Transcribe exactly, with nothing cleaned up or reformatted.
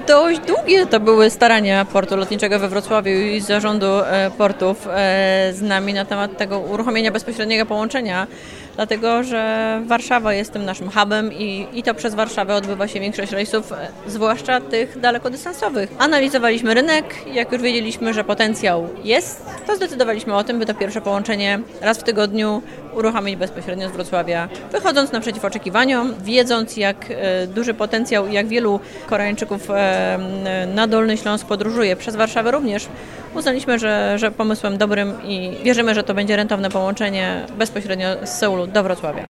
Dość długie to były starania Portu Lotniczego we Wrocławiu i zarządu portów z nami na temat tego uruchomienia bezpośredniego połączenia, dlatego że Warszawa jest tym naszym hubem i, i to przez Warszawę odbywa się większość rejsów, zwłaszcza tych dalekodystansowych. Analizowaliśmy rynek i jak już wiedzieliśmy, że potencjał jest, to zdecydowaliśmy o tym, by to pierwsze połączenie raz w tygodniu uruchomić bezpośrednio z Wrocławia, wychodząc naprzeciw oczekiwaniom, wiedząc jak duży potencjał i jak wielu Koreańczyków na Dolny Śląsk podróżuje, przez Warszawę również, uznaliśmy, że, że pomysłem dobrym i wierzymy, że to będzie rentowne połączenie bezpośrednio z Seulu do Wrocławia.